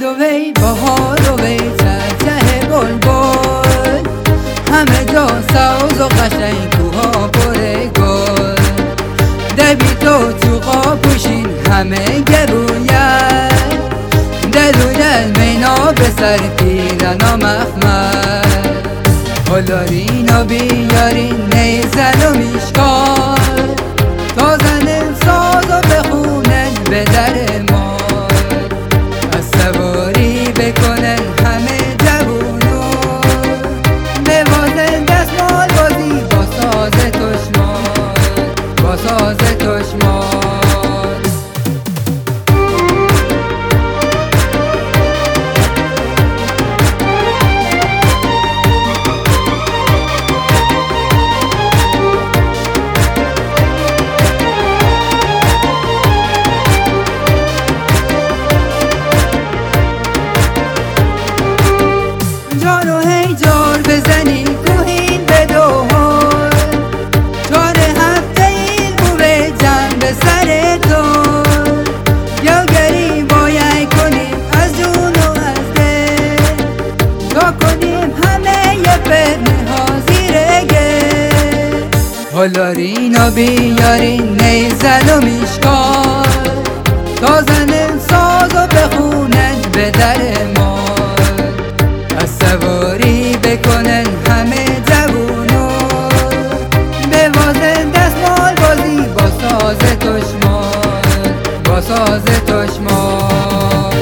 باد و وی بهار و وی چهچه بلبل، همه جا ساز و قشنگ کوها پر گل. دبی تو چوقا پوشین همه گروید، دلویل مینا به سر پیرن و مخمر. هلارین و بیارین نیزن و میشکار، تا زنن ساز و بخونن به در مار. از سواری بکنن همه جوونو، بوازن دستمال بازی با ساز تشمار، با ساز تشمار. جارو هی جار بزنی کوهین به دوهار، چار هفته این بوه جمع به سر تو. یا گری باید کنیم از جون و از دل، تا کنیم همه یه فتنه حاضیرگه. هلارین و بیارین نیزن و میشکار، تا زنن ساز و بخونن به در مار. از سواری بکنن همه جوونو، بوازن دستمال بازی با ساز تشمار، با ساز تشمار.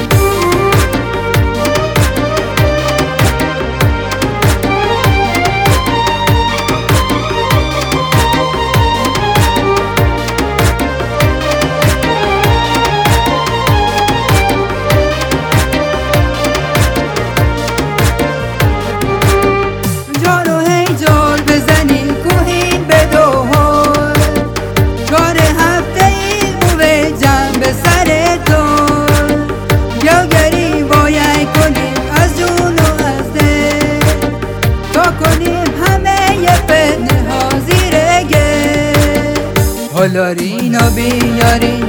هلارین و بیارین